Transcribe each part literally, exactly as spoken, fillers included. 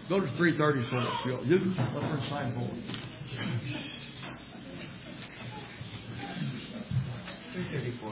Go to three thirty for us, Bill. You can let her sign for it. three thirty-four.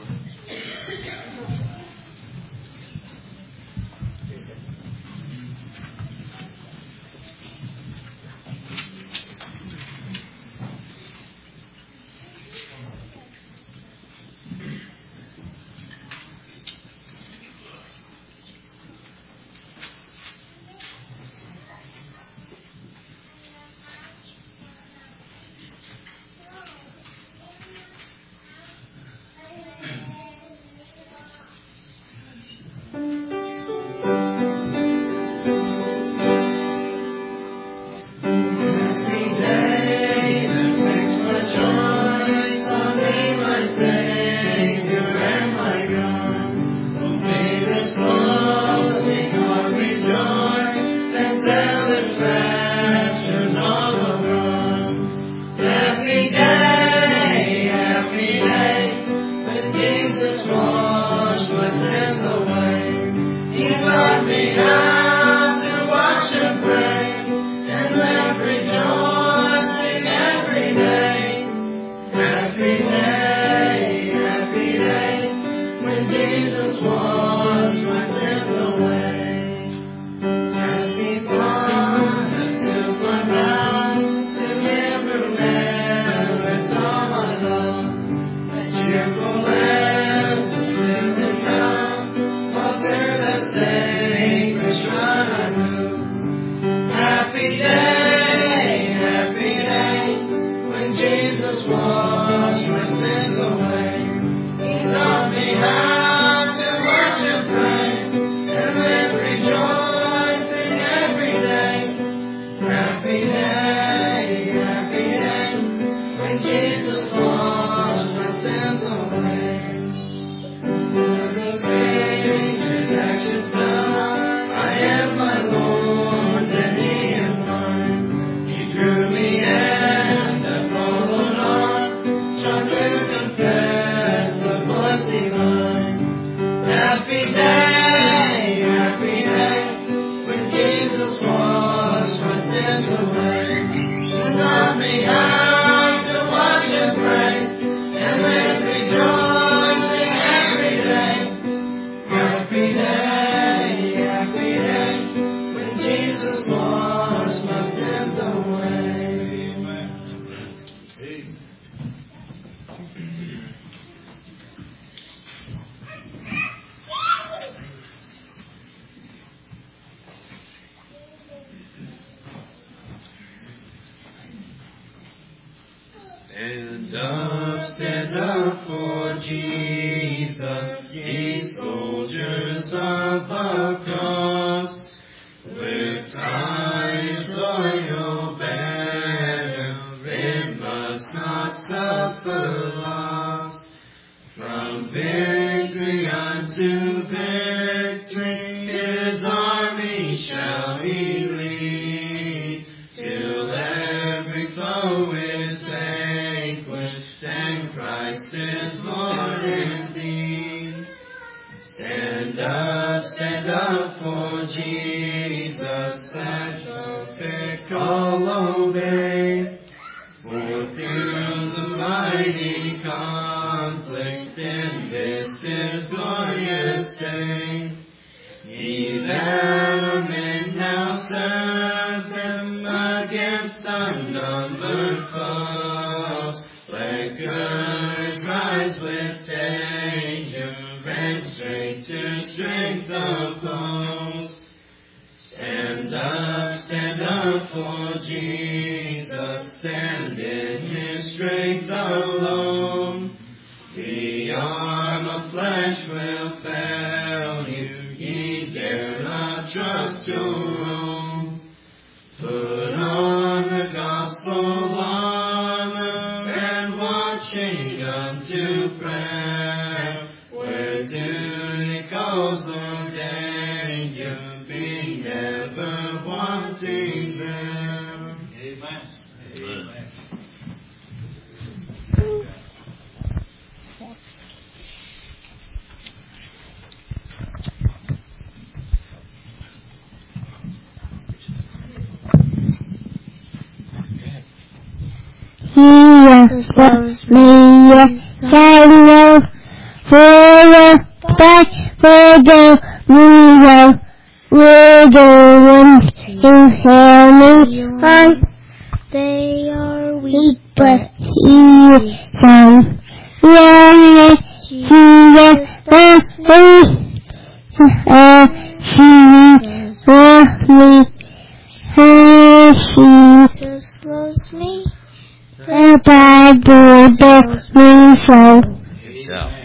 Stand up, stand up for Jesus, ye soldiers of the cross, with eyes on your banner, it must not suffer loss. From victory unto victory, his army shall he lead, till every foe is vanquished, and Christ is Lord indeed. Stand up, stand up for Jesus, that trumpet call obey, for through the mighty conflict in this his glorious day, ye that men now serve him against unnumbered foes, let courage rise with danger, and strength to strength oppose. Stand up, stand up for Jesus, stand in his strength alone. The arm of flesh will fail you, ye dare not trust your own. Put on the gospel armor, and watching unto prayer, where duty calls or danger, be never wanting there. Amen. Amen. Jesus loves me, yes I know. For the back for the mirror, we're the ones who hear me on. They are weak, but He is strong. Yes, Jesus loves me. Uh, Jesus loves me. Uh, Jesus loves me. The Bible tells me so. Yeah.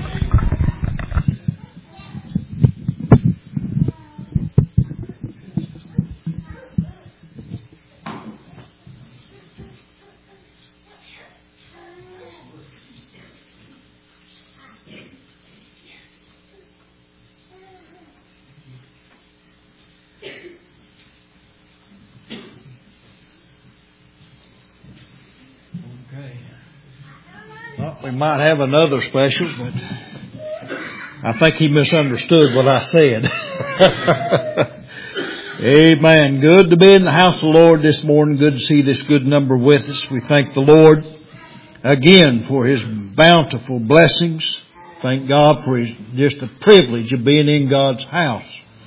Well, we might have another special, but I think he misunderstood what I said. Amen. Good to be in the house of the Lord this morning. Good to see this good number with us. We thank the Lord again for His bountiful blessings. Thank God for His just the privilege of being in God's house.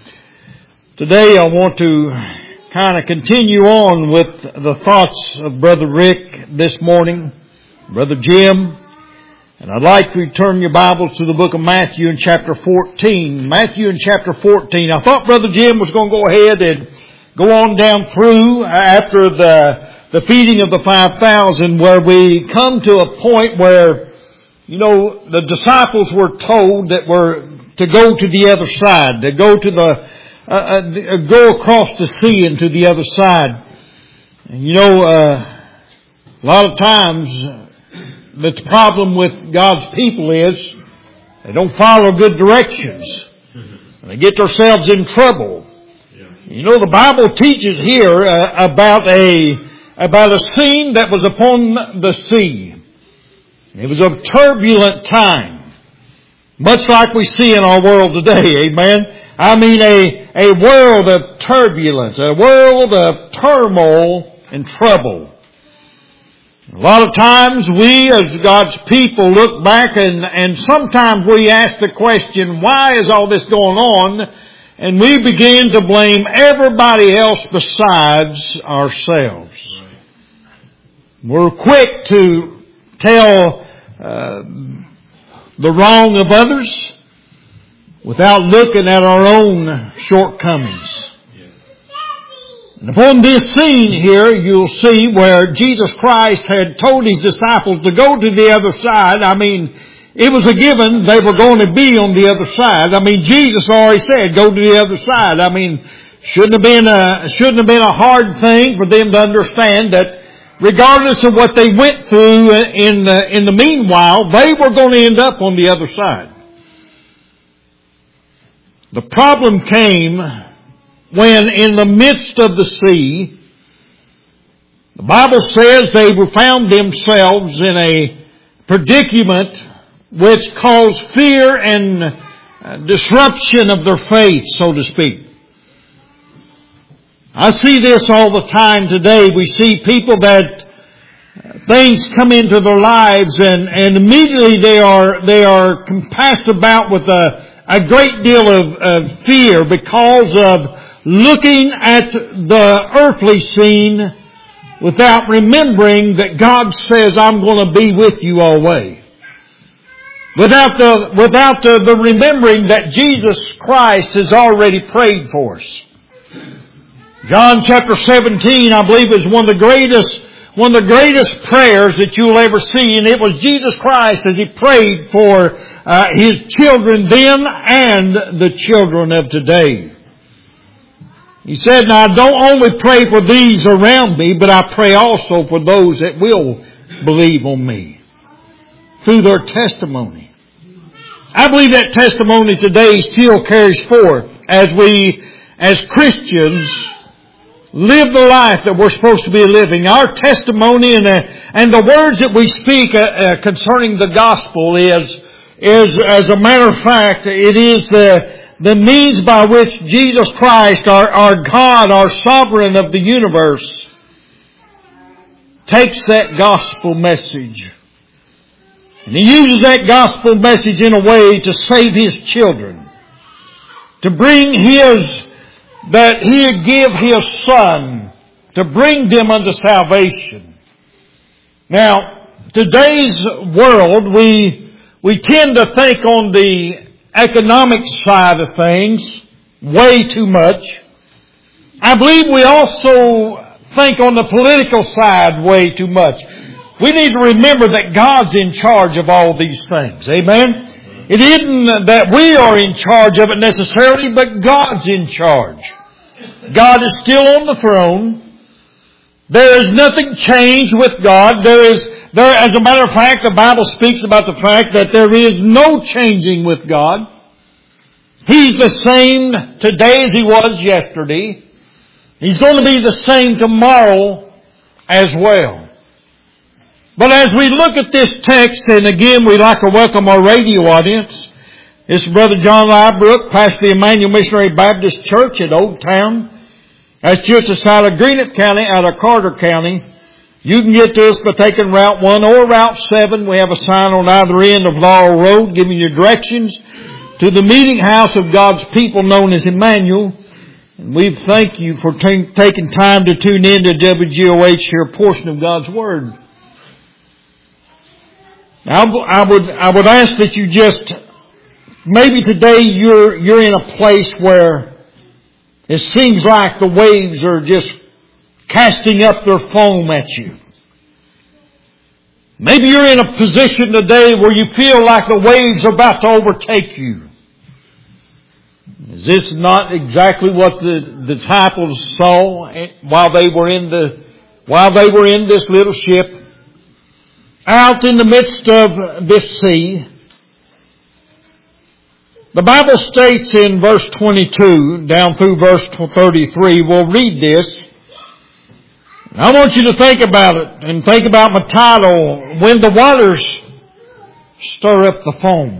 Today I want to kind of continue on with the thoughts of Brother Rick this morning, Brother Jim. And I'd like for you to turn your Bibles to the book of Matthew in chapter fourteen. Matthew in chapter fourteen. I thought Brother Jim was going to go ahead and go on down through after the the feeding of the five thousand, where we come to a point where, you know, the disciples were told that were to go to the other side, to go to the uh, uh, go across the sea and to the other side. And you know, uh, a lot of times. But the problem with God's people is they don't follow good directions. And they get themselves in trouble. You know, the Bible teaches here uh, about a about a scene that was upon the sea. It was a turbulent time, much like we see in our world today. Amen. I mean, a a world of turbulence, a world of turmoil and trouble. A lot of times we as God's people look back and, and sometimes we ask the question, why is all this going on? And we begin to blame everybody else besides ourselves. We're quick to tell uh, the wrong of others without looking at our own shortcomings. And upon this scene here, you'll see where Jesus Christ had told His disciples to go to the other side. I mean, it was a given they were going to be on the other side. I mean, Jesus already said, go to the other side. I mean, shouldn't have been a, shouldn't have been a hard thing for them to understand that regardless of what they went through in the, in the meanwhile, they were going to end up on the other side. The problem came when in the midst of the sea, the Bible says they found themselves in a predicament which caused fear and disruption of their faith, so to speak. I see this all the time today. We see people that things come into their lives and, and immediately they are, they are compassed about with a, a great deal of, of fear because of looking at the earthly scene without remembering that God says, I'm going to be with you always. Without the, without the, the remembering that Jesus Christ has already prayed for us. John chapter seventeen, I believe, is one of the greatest, one of the greatest prayers that you'll ever see. And it was Jesus Christ as He prayed for uh, His children then and the children of today. He said, now I don't only pray for these around me, but I pray also for those that will believe on me through their testimony. I believe that testimony today still carries forth as we, as Christians, live the life that we're supposed to be living. Our testimony and, uh, and the words that we speak uh, uh, concerning the gospel is, is, as a matter of fact, it is the the means by which Jesus Christ, our, our God, our sovereign of the universe, takes that gospel message and He uses that gospel message in a way to save His children, to bring His, that He'd give His Son to bring them unto salvation. Now, today's world, we, we tend to think on the economic side of things way too much. I believe we also think on the political side way too much. We need to remember that God's in charge of all these things. Amen? It isn't that we are in charge of it necessarily, but God's in charge. God is still on the throne. There is nothing changed with God. There is, there, as a matter of fact, the Bible speaks about the fact that there is no changing with God. He's the same today as He was yesterday. He's going to be the same tomorrow as well. But as we look at this text, and again we'd like to welcome our radio audience. This is Brother John Liebrook, pastor of the Emmanuel Missionary Baptist Church at Old Town. That's just outside of Greenup County, out of Carter County. You can get to us by taking Route one or Route seven. We have a sign on either end of Laurel Road giving you directions to the meeting house of God's people known as Emmanuel. And we thank you for t- taking time to tune in to W G O H, hear a portion of God's Word. Now, I would, I would ask that you just, maybe today you're, you're in a place where it seems like the waves are just casting up their foam at you. Maybe you're in a position today where you feel like the waves are about to overtake you. Is this not exactly what the, the disciples saw while they were in the, while they were in this little ship out in the midst of this sea? The Bible states in verse twenty-two down through verse thirty-three, we'll read this. I want you to think about it and think about my title, When the Waters Stir Up the Foam.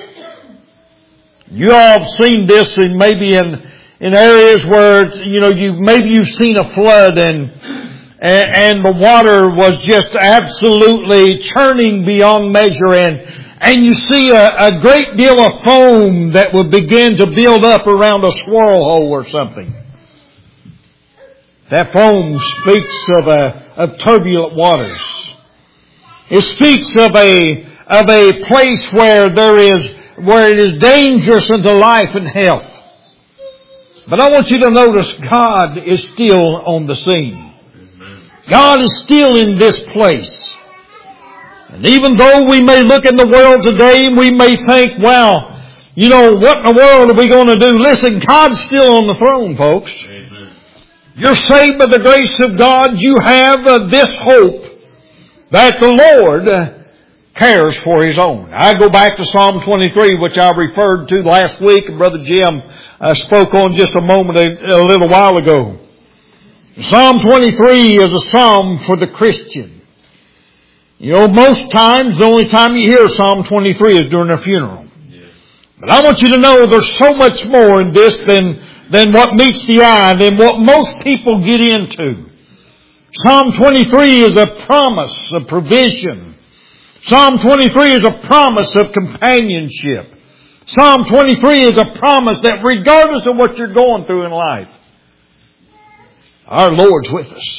You all have seen this in maybe in, in areas where, you know, you maybe you've seen a flood and, and, and the water was just absolutely churning beyond measure, and, and you see a, a great deal of foam that would begin to build up around a swirl hole or something. That foam speaks of a, of turbulent waters. It speaks of a, of a place where there is, where it is dangerous unto life and health. But I want you to notice God is still on the scene. God is still in this place. And even though we may look in the world today and we may think, well, you know, what in the world are we going to do? Listen, God's still on the throne, folks. Amen. You're saved by the grace of God. You have uh, this hope that the Lord uh, cares for His own. I go back to Psalm twenty-three, which I referred to last week, and Brother Jim uh, spoke on just a moment, a, a little while ago. Psalm twenty-three is a psalm for the Christian. You know, most times, the only time you hear Psalm twenty-three is during a funeral. Yeah. But I want you to know there's so much more in this than, than what meets the eye, than what most people get into. Psalm twenty-three is a promise of provision. Psalm twenty-three is a promise of companionship. Psalm twenty-three is a promise that regardless of what you're going through in life, our Lord's with us.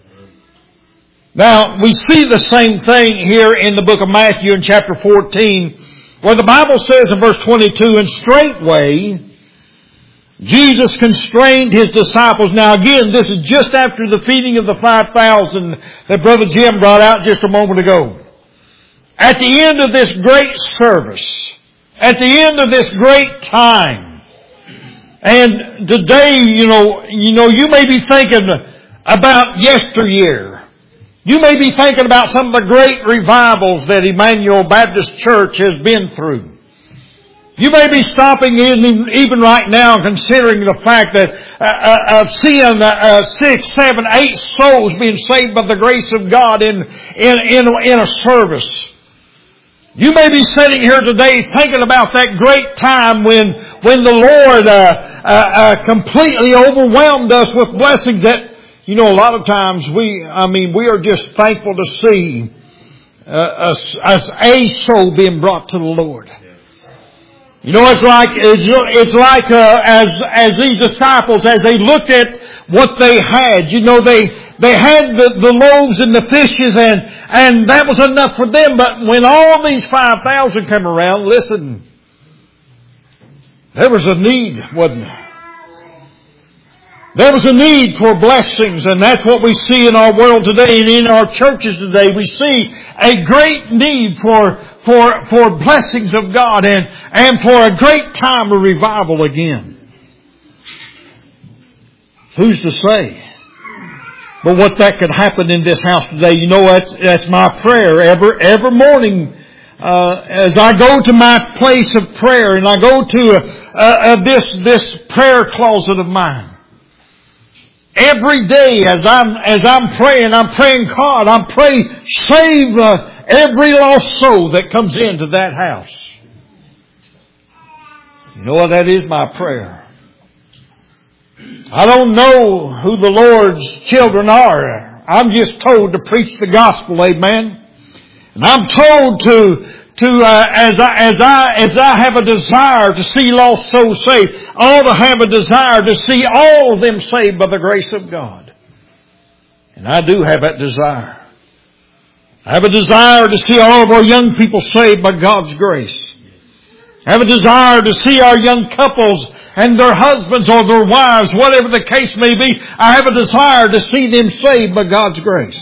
Now, we see the same thing here in the book of Matthew in chapter fourteen, where the Bible says in verse twenty-two, and straightway Jesus constrained His disciples. Now again, this is just after the feeding of the five thousand that Brother Jim brought out just a moment ago. At the end of this great service, at the end of this great time, and today, you know, you know, you may be thinking about yesteryear. You may be thinking about some of the great revivals that Emmanuel Baptist Church has been through. You may be stopping in even right now considering the fact that uh, uh, of seeing uh, uh, six, seven, eight souls being saved by the grace of God in, in, in, in a service. You may be sitting here today thinking about that great time when, when the Lord uh, uh, uh, completely overwhelmed us with blessings that You know, a lot of times we, I mean, we are just thankful to see uh, us, us a soul being brought to the Lord. You know, it's like, it's, it's like, uh, as, as these disciples, as they looked at what they had, you know, they, they had the, the loaves and the fishes and, and that was enough for them. But when all these five thousand come around, listen, there was a need, wasn't there? There was a need for blessings, and that's what we see in our world today and in our churches today. We see a great need for, for, for blessings of God and, and for a great time of revival again. Who's to say? But what that could happen in this house today, you know, that's, that's my prayer every, every morning, uh, as I go to my place of prayer and I go to uh, uh, this, this prayer closet of mine. Every day as I'm, as I'm praying, I'm praying, God, I'm praying, save uh, every lost soul that comes into that house. You know what? That is my prayer. I don't know who the Lord's children are. I'm just told to preach the gospel, amen. And I'm told to, to, uh, as I, as I, as I have a desire to see lost souls saved, I ought to have a desire to see all of them saved by the grace of God. And I do have that desire. I have a desire to see all of our young people saved by God's grace. I have a desire to see our young couples and their husbands or their wives, whatever the case may be, I have a desire to see them saved by God's grace.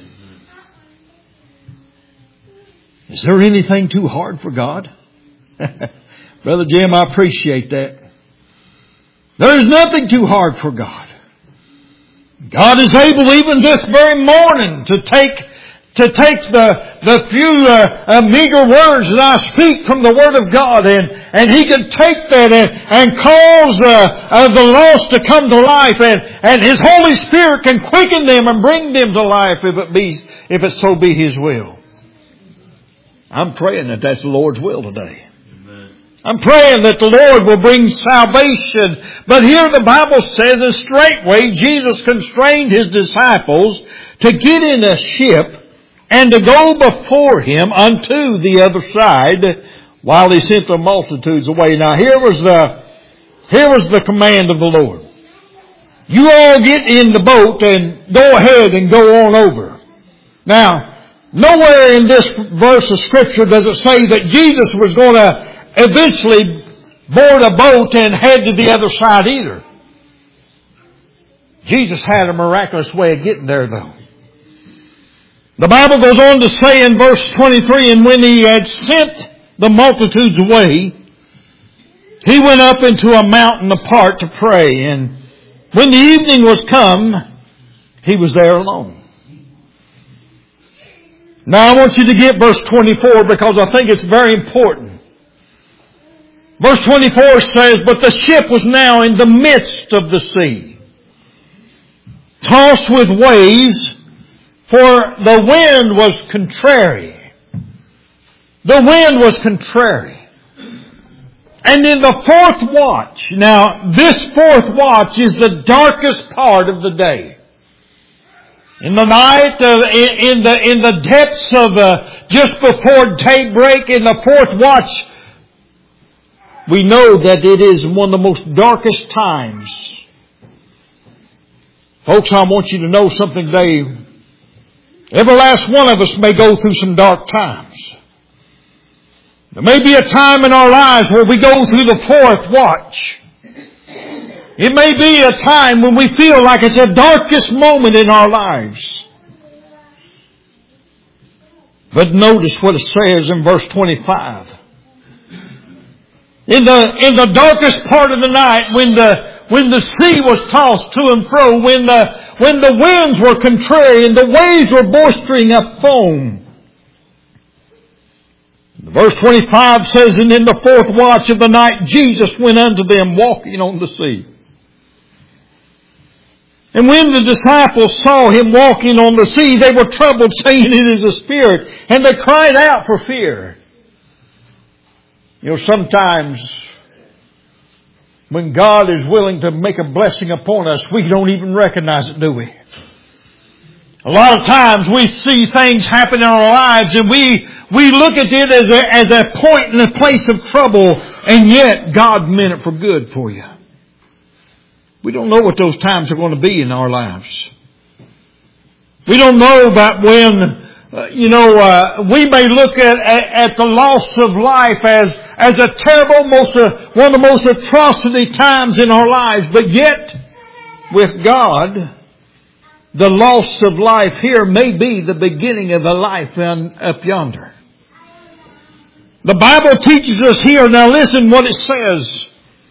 Is there anything too hard for God? Brother Jim, I appreciate that. There is nothing too hard for God. God is able even this very morning to take to take the the few uh, uh, meager words that I speak from the Word of God, and and He can take that and and cause uh, uh, the lost to come to life, and and His Holy Spirit can quicken them and bring them to life if it be if it so be His will. I'm praying that that's the Lord's will today. Amen. I'm praying that the Lord will bring salvation. But here the Bible says, and straightway Jesus constrained His disciples to get in a ship and to go before Him unto the other side while He sent the multitudes away. Now here was the, here was the command of the Lord. You all get in the boat and go ahead and go on over. Now, nowhere in this verse of Scripture does it say that Jesus was going to eventually board a boat and head to the other side either. Jesus had a miraculous way of getting there though. The Bible goes on to say in verse twenty-three, and when He had sent the multitudes away, He went up into a mountain apart to pray, and when the evening was come, He was there alone. Now I want you to get verse twenty-four because I think it's very important. Verse twenty-four says, but the ship was now in the midst of the sea, tossed with waves, for the wind was contrary. The wind was contrary. And in the fourth watch, now this fourth watch is the darkest part of the day. In the night, uh, in, in the in the depths of uh, just before daybreak, in the fourth watch, we know that it is one of the most darkest times. Folks, I want you to know something today. Every last one of us may go through some dark times. There may be a time in our lives where we go through the fourth watch. It may be a time when we feel like it's the darkest moment in our lives. But notice what it says in verse twenty-five. In the, in the darkest part of the night, when the, when the sea was tossed to and fro, when the, when the winds were contrary and the waves were boistering up foam. Verse twenty-five says, and in the fourth watch of the night, Jesus went unto them walking on the sea. And when the disciples saw Him walking on the sea, they were troubled, saying, it is a spirit. And they cried out for fear. You know, sometimes when God is willing to make a blessing upon us, we don't even recognize it, do we? A lot of times we see things happen in our lives and we, we look at it as a, as a point in a place of trouble, and yet God meant it for good for you. We don't know what those times are going to be in our lives. We don't know about when, uh, you know, uh, we may look at, at, at the loss of life as, as a terrible, most, uh, one of the most atrocity times in our lives, but yet, with God, the loss of life here may be the beginning of a life up yonder. The Bible teaches us here, now listen what it says.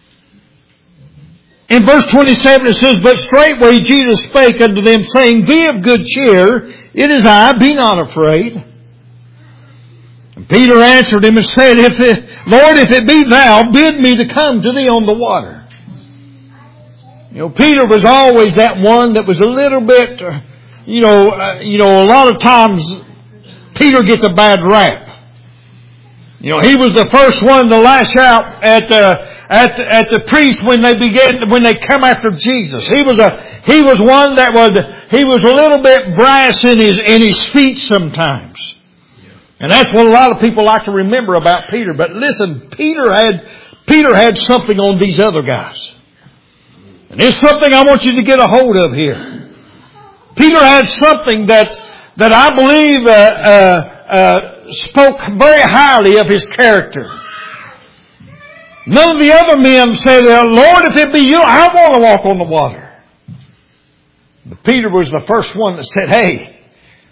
In verse twenty-seven it says, "But straightway Jesus spake unto them, saying, Be of good cheer, it is I, be not afraid. And Peter answered him and said, If it, Lord, if it be thou, bid me to come to thee on the water." You know, Peter was always that one that was a little bit, uh, you know, uh, you know, a lot of times Peter gets a bad rap. You know, he was the first one to lash out at the at the, at the priests when they began when they come after Jesus. He was a he was one that was he was a little bit brass in his in his speech sometimes, and that's what a lot of people like to remember about Peter. But listen, Peter had Peter had something on these other guys. And it's something I want you to get a hold of here. Peter had something that that I believe uh, uh, uh, spoke very highly of his character. None of the other men said, "Lord, if it be you, I want to walk on the water." But Peter was the first one that said, "Hey,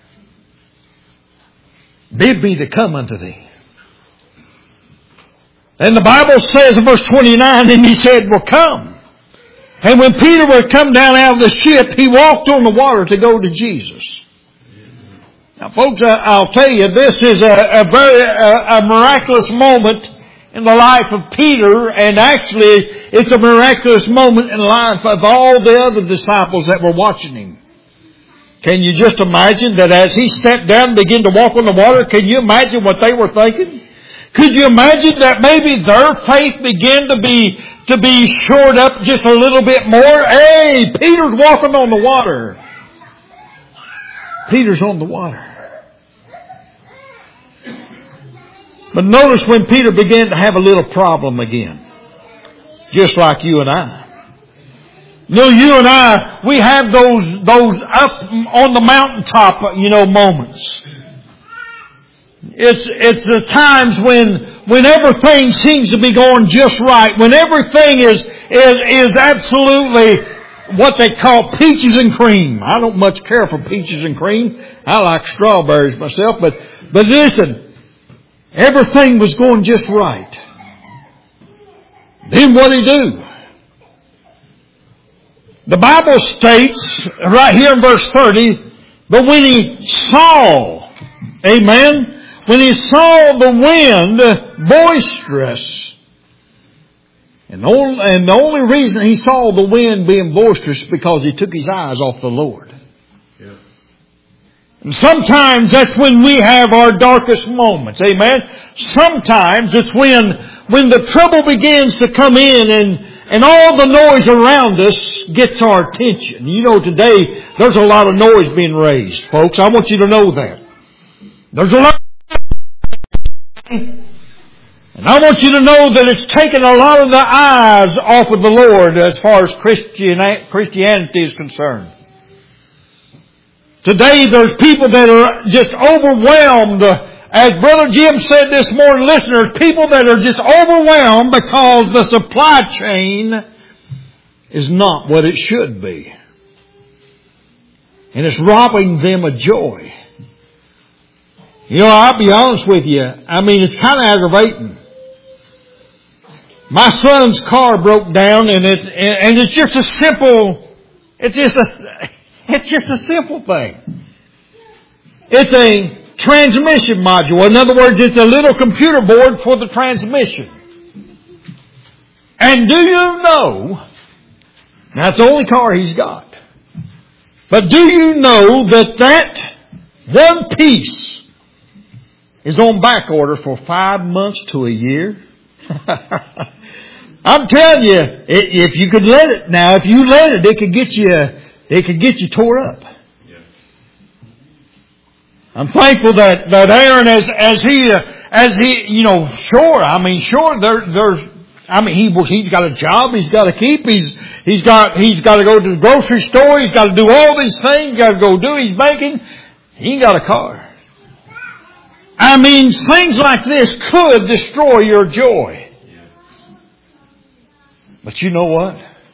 bid me to come unto thee." And the Bible says in verse twenty-nine, and he said, "Well, come." And when Peter would come down out of the ship, he walked on the water to go to Jesus. Now, folks, I'll tell you, this is a, a very a, a miraculous moment in the life of Peter, and actually, it's a miraculous moment in the life of all the other disciples that were watching him. Can you just imagine that as he stepped down and began to walk on the water, can you imagine what they were thinking? Could you imagine that maybe their faith began to be to be shored up just a little bit more? Hey, Peter's walking on the water. Peter's on the water. But notice when Peter began to have a little problem again. Just like you and I. You know, you and I, we have those, those up on the mountaintop, you know, moments. It's, it's the times when, when everything seems to be going just right. When everything is, is, is absolutely what they call peaches and cream. I don't much care for peaches and cream. I like strawberries myself, but, but listen, everything was going just right. Then what did he do? The Bible states right here in verse thirty, but when he saw, amen, when he saw the wind boisterous, and the, only, and the only reason he saw the wind being boisterous is because he took his eyes off the Lord. Yeah. And sometimes that's when we have our darkest moments. Amen. Sometimes it's when when the trouble begins to come in and and all the noise around us gets our attention. You know, today there's a lot of noise being raised, folks. I want you to know that. There's a lot. And I want you to know that it's taken a lot of the eyes off of the Lord as far as Christianity is concerned. Today there's people that are just overwhelmed. As Brother Jim said this morning, listen, there's people that are just overwhelmed because the supply chain is not what it should be. And it's robbing them of joy. You know, I'll be honest with you. I mean, it's kind of aggravating. My son's car broke down, and it and it's just a simple. It's just a. It's just a simple thing. It's a transmission module. In other words, it's a little computer board for the transmission. And do you know? That's the only car he's got. But do you know that that one piece is on back order for five months to a year? I'm telling you, if you could let it, now if you let it, it could get you, it could get you tore up. Yeah. I'm thankful that, that Aaron, as, as he, uh, as he, you know, sure, I mean, sure, there, there's, I mean, he, he's got a job he's got to keep, he's, he's got, he's got to go to the grocery store, he's got to do all these things, got to go do his banking. He ain't got a car. I mean, things like this could destroy your joy. But you know what?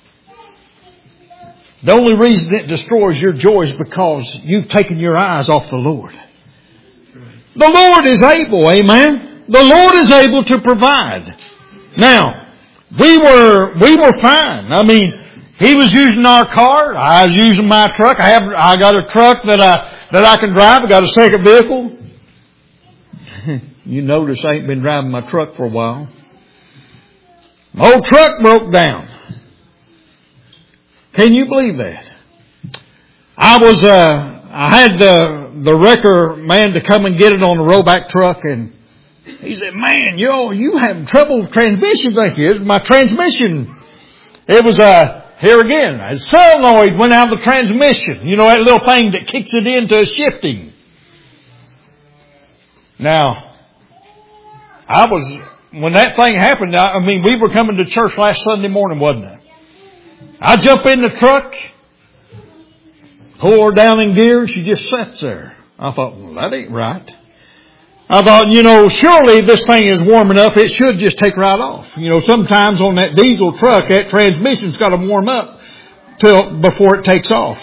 The only reason it destroys your joy is because you've taken your eyes off the Lord. The Lord is able, amen? The Lord is able to provide. Now, we were, we were fine. I mean, he was using our car. I was using my truck. I have, I got a truck that I, that I can drive. I got a second vehicle. You notice I ain't been driving my truck for a while. My old truck broke down. Can you believe that? I was, uh, I had the, the wrecker man to come and get it on the rollback truck, and he said, man, yo, you having trouble with transmissions, ain't you? My transmission. It was, uh, here again, a solenoid went out of the transmission. You know, that little thing that kicks it into shifting. Now, I was, when that thing happened, I mean, we were coming to church last Sunday morning, wasn't it? I jump in the truck, pull her down in gear, she just sits there. I thought, well, that ain't right. I thought, you know, surely this thing is warm enough, it should just take right off. You know, sometimes on that diesel truck, that transmission's got to warm up till before it takes off.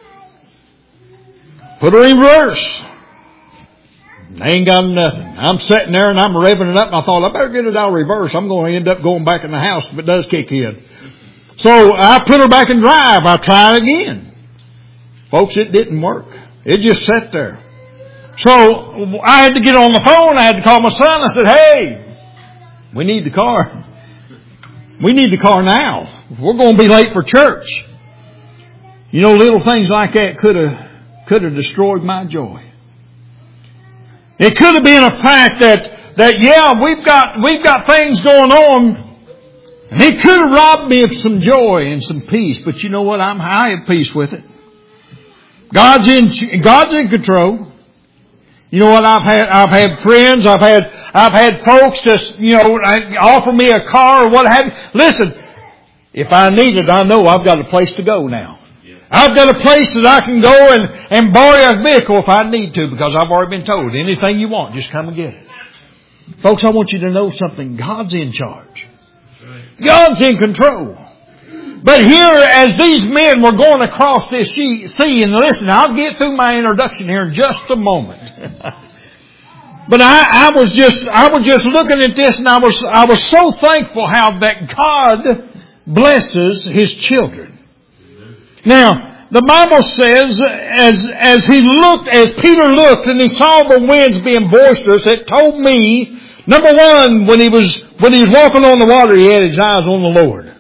Put her in reverse. I ain't got nothing. I'm sitting there and I'm revving it up, and I thought, I better get it out of reverse. I'm going to end up going back in the house if it does kick in. So I put her back in drive. I tried again. Folks, it didn't work. It just sat there. So I had to get on the phone. I had to call my son. I said, hey, we need the car. We need the car now. We're going to be late for church. You know, little things like that could have, could have destroyed my joy. It could have been a fact that, that yeah, we've got, we've got things going on, and it could have robbed me of some joy and some peace. But you know what? I'm high at peace with it. God's in, God's in control. You know what? I've had, I've had friends, I've had, I've had folks just, you know, offer me a car or what have you. Listen, if I need it, I know I've got a place to go now. I've got a place that I can go and, and borrow a vehicle if I need to, because I've already been told, anything you want, just come and get it. Folks, I want you to know something. God's in charge. God's in control. But here, as these men were going across this sea, and listen, I'll get through my introduction here in just a moment. But I, I was just, I was just looking at this, and I was, I was so thankful how that God blesses His children. Now, the Bible says, as, as he looked, as Peter looked and he saw the winds being boisterous, it told me, number one, when he was, when he was walking on the water, he had his eyes on the Lord.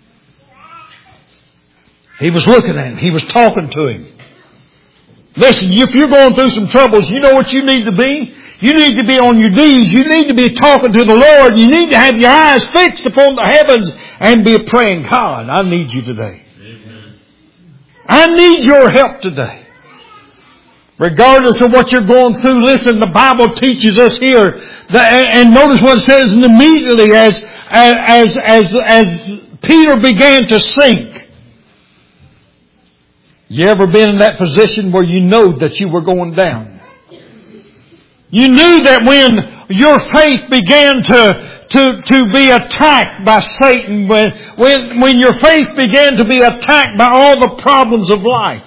He was looking at him. He was talking to him. Listen, if you're going through some troubles, you know what you need to be? You need to be on your knees. You need to be talking to the Lord. You need to have your eyes fixed upon the heavens and be praying, God, I need you today. I need your help today. Regardless of what you're going through, listen, the Bible teaches us here that, and notice what it says, and immediately as, as, as, as Peter began to sink. You ever been in that position where you know that you were going down? You knew that when your faith began to To, to be attacked by Satan, when, when, when your faith began to be attacked by all the problems of life,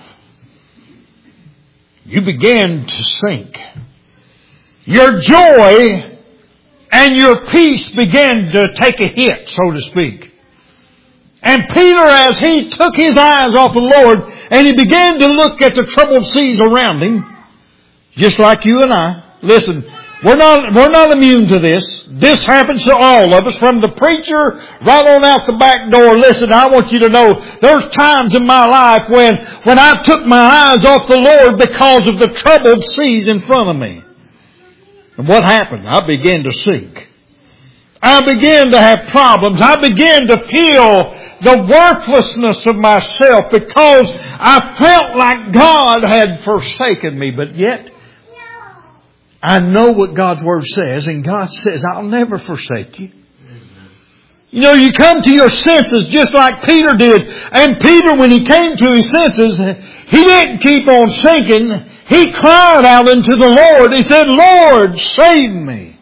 you began to sink. Your joy and your peace began to take a hit, so to speak. And Peter, as he took his eyes off the Lord and he began to look at the troubled seas around him, just like you and I, listen, We're not, we're not immune to this. This happens to all of us, from the preacher right on out the back door. Listen, I want you to know there's times in my life when, when I took my eyes off the Lord because of the troubled seas in front of me. And what happened? I began to sink. I began to have problems. I began to feel the worthlessness of myself because I felt like God had forsaken me. But yet, I know what God's Word says, and God says, I'll never forsake you. You know, you come to your senses just like Peter did. And Peter, when he came to his senses, he didn't keep on sinking. He cried out unto the Lord. He said, Lord, save me.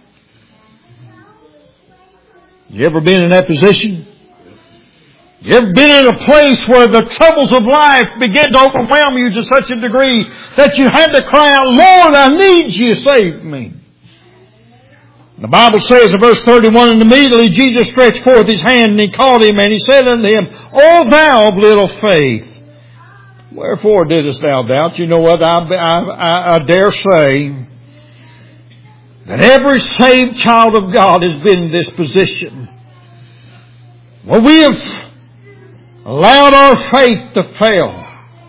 You ever been in that position? You ever been in a place where the troubles of life begin to overwhelm you to such a degree that you had to cry out, Lord, I need you, save me. The Bible says in verse thirty-one, and immediately Jesus stretched forth his hand and he called him and he said unto him, O thou of little faith, wherefore didst thou doubt? You know what, I, I, I dare say that every saved child of God has been in this position where we have allowed our faith to fail.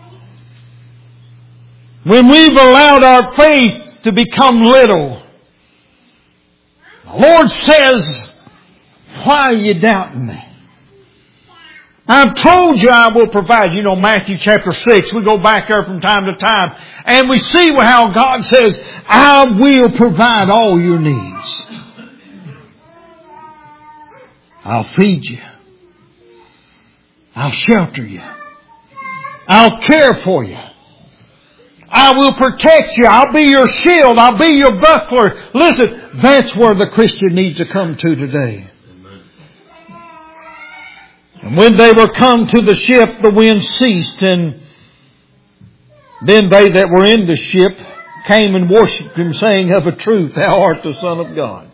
When we've allowed our faith to become little. The Lord says, why are you doubting me? I've told you I will provide. You know, Matthew chapter six, we go back there from time to time, and we see how God says, I will provide all your needs. I'll feed you. I'll shelter you. I'll care for you. I will protect you. I'll be your shield. I'll be your buckler. Listen, that's where the Christian needs to come to today. Amen. And when they were come to the ship, the wind ceased, and then they that were in the ship came and worshipped him, saying, of a truth, thou art the Son of God.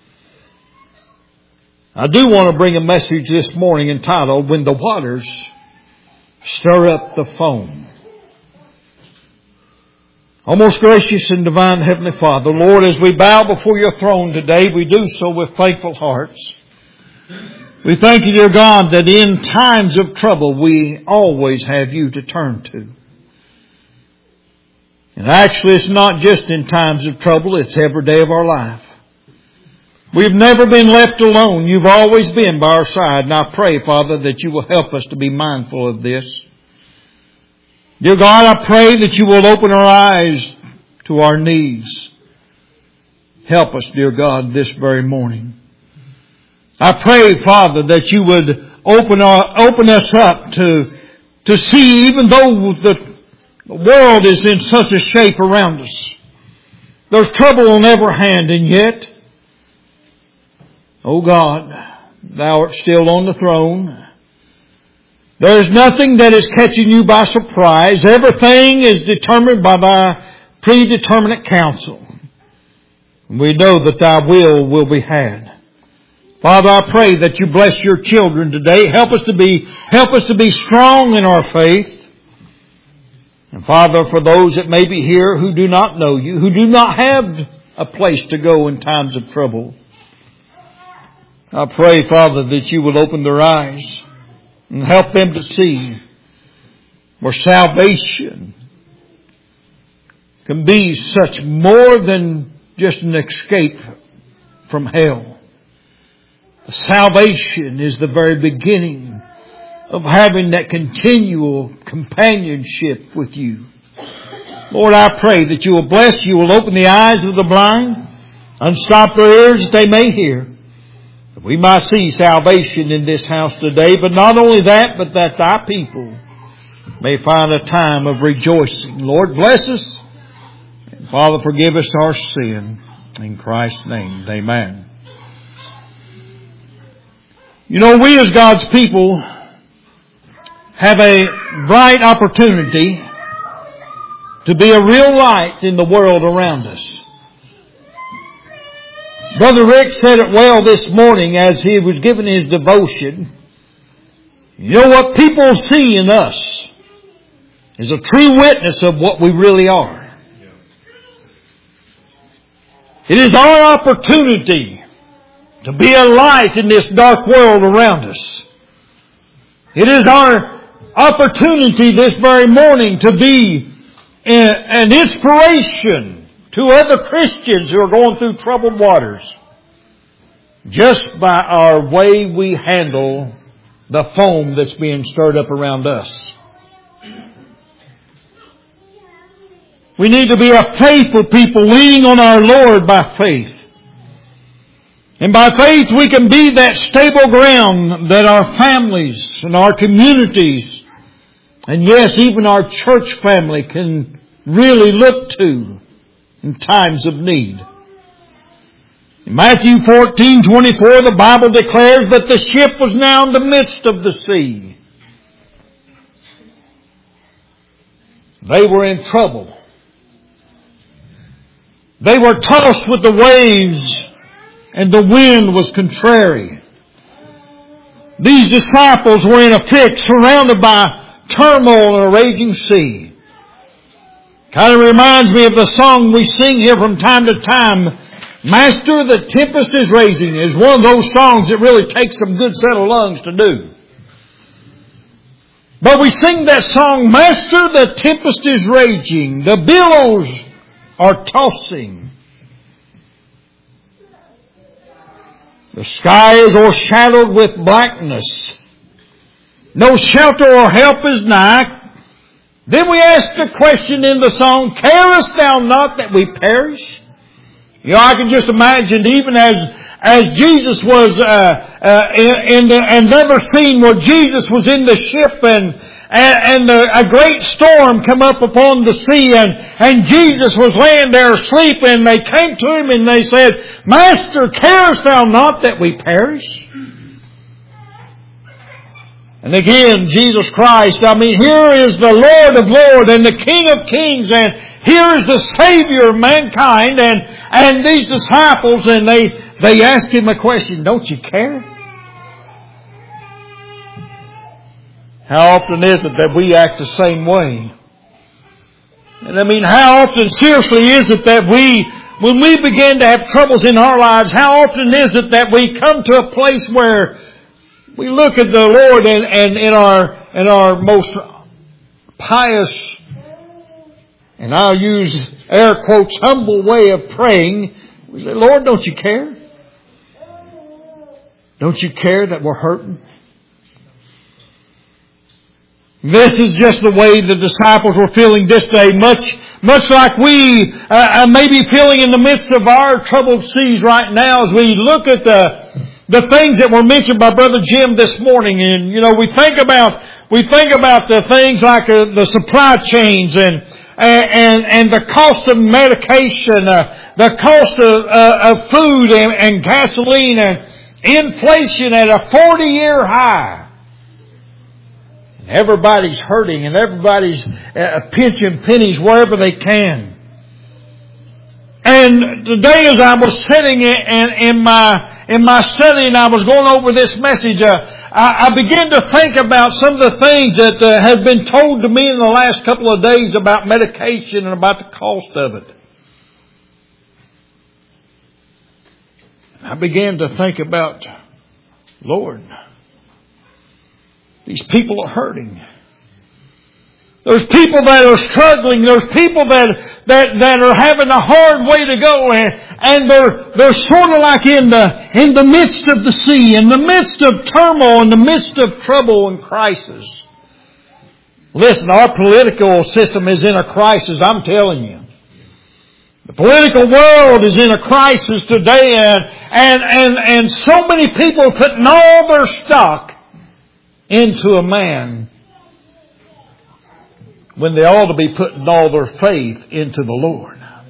I do want to bring a message this morning entitled, When the Waters Stir Up the Foam. O most gracious and divine Heavenly Father, Lord, as we bow before your throne today, we do so with thankful hearts. We thank you, dear God, that in times of trouble we always have you to turn to. And actually it's not just in times of trouble, it's every day of our life. We've never been left alone. You've always been by our side. And I pray, Father, that you will help us to be mindful of this. Dear God, I pray that you will open our eyes to our needs. Help us, dear God, this very morning. I pray, Father, that you would open our, open us up to, to see, even though the world is in such a shape around us. There's trouble on every hand, and yet, oh God, thou art still on the throne. There is nothing that is catching you by surprise. Everything is determined by thy predeterminate counsel. We know that thy will will be had. Father, I pray that you bless your children today. Help us to be, help us to be strong in our faith. And Father, for those that may be here who do not know you, who do not have a place to go in times of trouble, I pray, Father, that you will open their eyes and help them to see where salvation can be such more than just an escape from hell. Salvation is the very beginning of having that continual companionship with you. Lord, I pray that you will bless, you will open the eyes of the blind, unstop their ears that they may hear. We might see salvation in this house today, but not only that, but that thy people may find a time of rejoicing. Lord, bless us. And Father, forgive us our sin. In Christ's name, amen. You know, we as God's people have a bright opportunity to be a real light in the world around us. Brother Rick said it well this morning as he was giving his devotion. You know what people see in us is a true witness of what we really are. It is our opportunity to be a light in this dark world around us. It is our opportunity this very morning to be an inspiration to other Christians who are going through troubled waters. just by our way we handle the foam that's being stirred up around us. We need to be a faithful people, leaning on our Lord by faith. And by faith we can be that stable ground that our families and our communities, and yes, even our church family can really look to in times of need. In Matthew fourteen twenty-four, the Bible declares that the ship was now in the midst of the sea. They were in trouble. They were tossed with the waves, and the wind was contrary. These disciples were in a fix, surrounded by turmoil and a raging sea. Kind of reminds me of the song we sing here from time to time. Master, the tempest is raging is one of those songs that really takes some good set of lungs to do. But we sing that song, Master, the tempest is raging. The billows are tossing. The sky is overshadowed with blackness. No shelter or help is nigh. Then we ask the question in the song, carest thou not that we perish? You know, I can just imagine even as as Jesus was uh, uh, in, in the, another scene where Jesus was in the ship and and, and a, a great storm come up upon the sea and and Jesus was laying there asleep, and they came to him and they said, Master, carest thou not that we perish? And again, Jesus Christ, I mean, here is the Lord of Lords and the King of Kings, and here is the Savior of mankind, and, and these disciples, and they, they ask him a question, don't you care? How often is it that we act the same way? And I mean, how often, seriously, is it that we, when we begin to have troubles in our lives, how often is it that we come to a place where we look at the Lord and, and in our in our most pious, and I'll use air quotes, humble way of praying, we say, Lord, don't you care? Don't you care that we're hurting? This is just the way the disciples were feeling this day, much much like we uh, may be feeling in the midst of our troubled seas right now as we look at the The things that were mentioned by Brother Jim this morning. And, you know, we think about, we think about the things like uh, the supply chains and, and, and the cost of medication, uh, the cost of, uh, of food and, and gasoline, and inflation at a forty year high. And everybody's hurting, and everybody's uh, pinching pennies wherever they can. And today as I was sitting in, in, in my in my study and I was going over this message, uh, I, I began to think about some of the things that uh, have been told to me in the last couple of days about medication and about the cost of it. I began to think about, Lord, these people are hurting. There's people that are struggling. There's people that that that are having a hard way to go, and and they're they're sort of like in the in the midst of the sea, in the midst of turmoil, in the midst of trouble and crisis. Listen, our political system is in a crisis. I'm telling you, the political world is in a crisis today, and and and and so many people are putting all their stock into a man, when they ought to be putting all their faith into the Lord.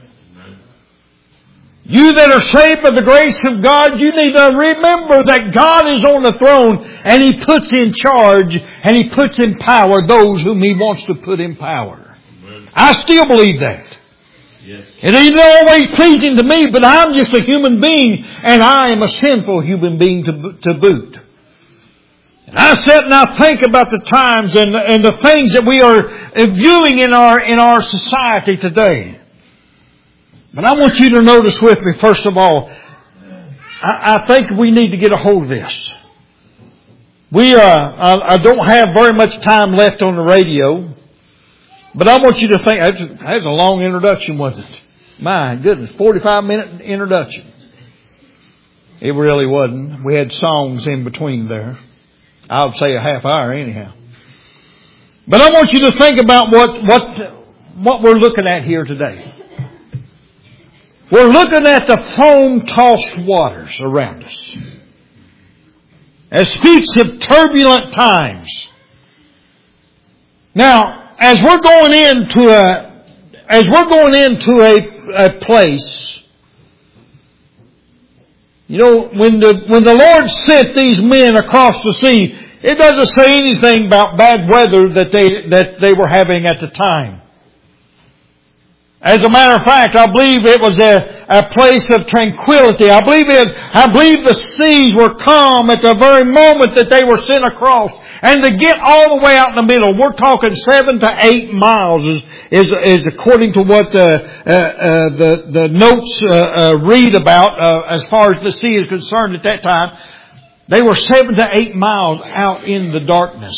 You that are saved by the grace of God, you need to remember that God is on the throne, and He puts in charge and He puts in power those whom He wants to put in power. Amen. I still believe that. Yes. It ain't always pleasing to me, but I'm just a human being, and I am a sinful human being to, to boot. And I sit and I think about the times and, and the things that we are viewing in our in our society today. But I want you to notice with me, first of all, I, I think we need to get a hold of this. We, uh, I, I don't have very much time left on the radio, but I want you to think, that's, that's a long introduction, wasn't it? My goodness, forty-five minute introduction. It really wasn't. We had songs in between there. I would say a half hour anyhow. But I want you to think about what, what, what we're looking at here today. We're looking at the foam-tossed waters around us. It speaks of turbulent times. Now, as we're going into a, as we're going into a, a place, you know, when the, when the Lord sent these men across the sea, it doesn't say anything about bad weather that they, that they were having at the time. As a matter of fact, I believe it was a, a place of tranquility. I believe it, I believe the seas were calm at the very moment that they were sent across. And to get all the way out in the middle, we're talking seven to eight miles is, is, is according to what the, uh, uh, the, the notes, uh, uh, read about, uh, as far as the sea is concerned at that time. They were seven to eight miles out in the darkness.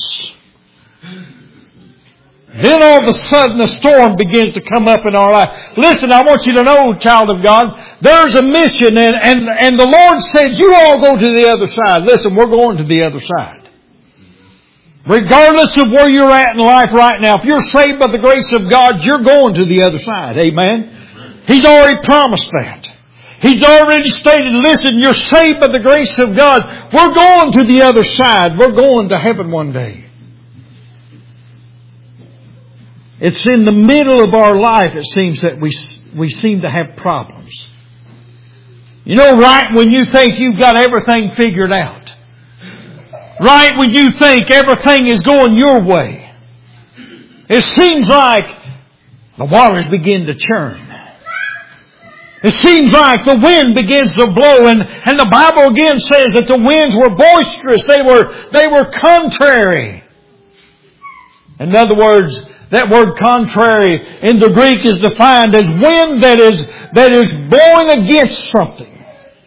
Then all of a sudden the storm begins to come up in our life. Listen, I want you to know, child of God, there's a mission and, and, and the Lord said, you all go to the other side. Listen, we're going to the other side. Regardless of where you're at in life right now, if you're saved by the grace of God, you're going to the other side. Amen? He's already promised that. He's already stated, listen, you're saved by the grace of God. We're going to the other side. We're going to heaven one day. It's in the middle of our life, it seems, that we we seem to have problems. You know, right when you think you've got everything figured out. Right when you think everything is going your way. It seems like the waters begin to churn. It seems like the wind begins to blow, and, and the Bible again says that the winds were boisterous. They were, they were contrary. In other words, that word contrary in the Greek is defined as wind that is, that is blowing against something.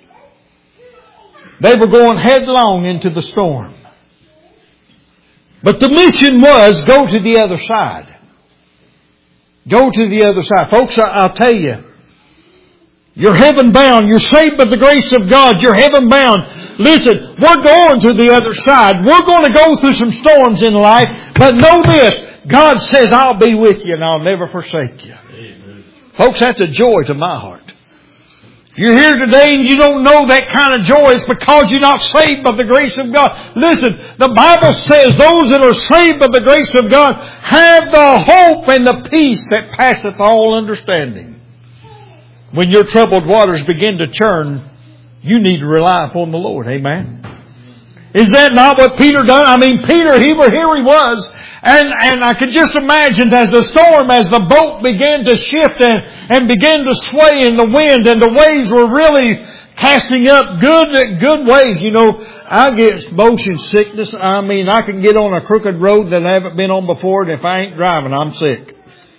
They were going headlong into the storm. But the mission was go to the other side. Go to the other side. Folks, I'll tell you, you're heaven bound. You're saved by the grace of God. You're heaven bound. Listen, we're going to the other side. We're going to go through some storms in life. But know this, God says, I'll be with you and I'll never forsake you. Amen. Folks, that's a joy to my heart. If you're here today and you don't know that kind of joy, it's because you're not saved by the grace of God. Listen, the Bible says those that are saved by the grace of God have the hope and the peace that passeth all understanding. When your troubled waters begin to churn, you need to rely upon the Lord. Amen. Is that not what Peter done? I mean, Peter, he were here he was. And, and I could just imagine as the storm, as the boat began to shift and, and began to sway in the wind and the waves were really casting up good, good waves. You know, I get motion sickness. I mean, I can get on a crooked road that I haven't been on before, and if I ain't driving, I'm sick.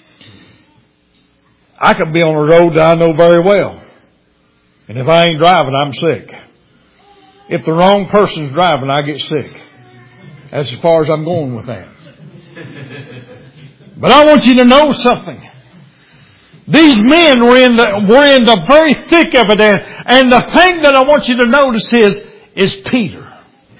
I could be on a road that I know very well. And if I ain't driving, I'm sick. If the wrong person's driving, I get sick. That's as far as I'm going with that. But I want you to know something. These men were in the, were in the very thick of it. And, and the thing that I want you to notice is, is Peter.